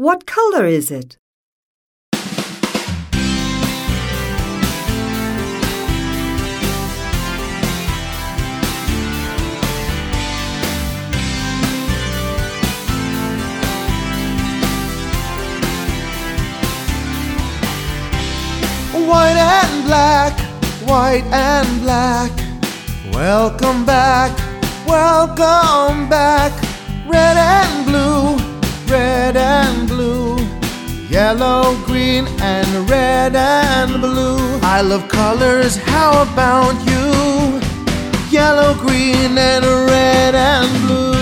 What color is it? White and black, white and black. Welcome back, welcome back. Red and blue, red and blue. Yellow, green, and red and blue. I love colors, how about you? Yellow, green, and red and blue.